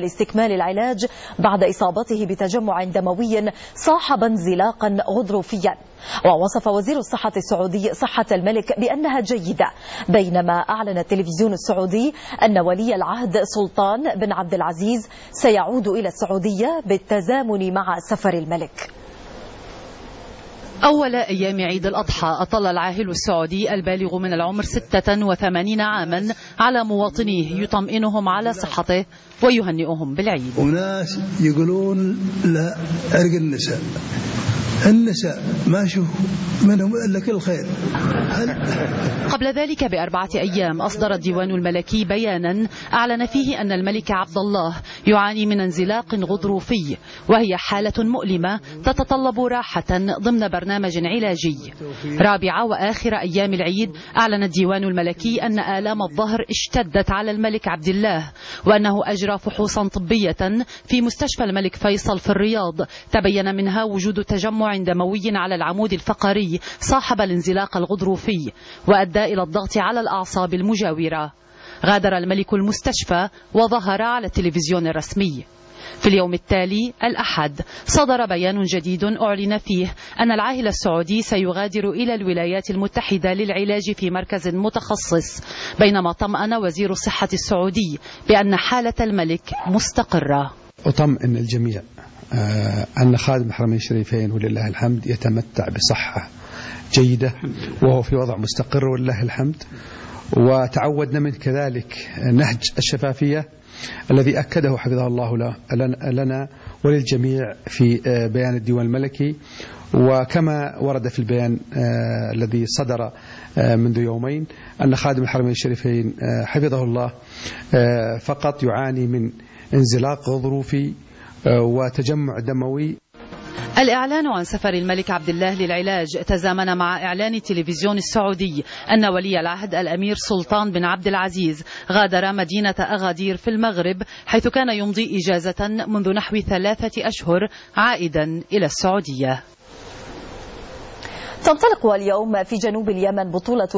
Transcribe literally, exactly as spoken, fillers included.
لاستكمال العلاج بعد إصابته بتجمع دموي صاحب انزلاقا غضروفيا. ووصف وزير الصحة السعودي صحة الملك بأنها جيدة، بينما أعلن التلفزيون السعودي أن ولي العهد سلطان بن عبد العزيز سيعود إلى السعودية بالتزامن مع سفر الملك. أول أيام عيد الأضحى أطل العاهل السعودي البالغ من العمر ستة وثمانين عاما على مواطنيه يطمئنهم على صحته ويهنئهم بالعيد. وناس يقولون لا عرق النساء، النساء ما شوف منهم إلا كل خير. قبل ذلك بأربعة أيام أصدر الديوان الملكي بيانا أعلن فيه أن الملك عبد الله يعاني من انزلاق غضروفي، وهي حالة مؤلمة تتطلب راحة ضمن برنامج علاجي. رابع وآخر أيام العيد أعلن الديوان الملكي أن آلام الظهر اشتدت على الملك عبد الله، وأنه أجرى فحوصا طبية في مستشفى الملك فيصل في الرياض تبين منها وجود تجمع دموي على العمود الفقري صاحب الانزلاق الغضروفي، وأدى إلى الضغط على الأعصاب المجاورة. غادر الملك المستشفى وظهر على التلفزيون الرسمي. في اليوم التالي الأحد صدر بيان جديد أعلن فيه أن العاهل السعودي سيغادر إلى الولايات المتحدة للعلاج في مركز متخصص، بينما طمأن وزير الصحة السعودي بأن حالة الملك مستقرة. أطمئن الجميع أن خادم الحرمين الشريفين ولله الحمد يتمتع بصحة جيدة وهو في وضع مستقر ولله الحمد، وتعودنا منه كذلك نهج الشفافية الذي أكده حفظه الله لنا وللجميع في بيان الديوان الملكي، وكما ورد في البيان الذي صدر منذ يومين أن خادم الحرمين الشريفين حفظه الله فقط يعاني من انزلاق غضروفي وتجمع دموي. الإعلان عن سفر الملك عبد الله للعلاج تزامن مع إعلان التلفزيون السعودي أن ولي العهد الأمير سلطان بن عبد العزيز غادر مدينة أغادير في المغرب، حيث كان يمضي إجازة منذ نحو ثلاثة أشهر عائدا إلى السعودية. تنطلق اليوم في جنوب اليمن بطولة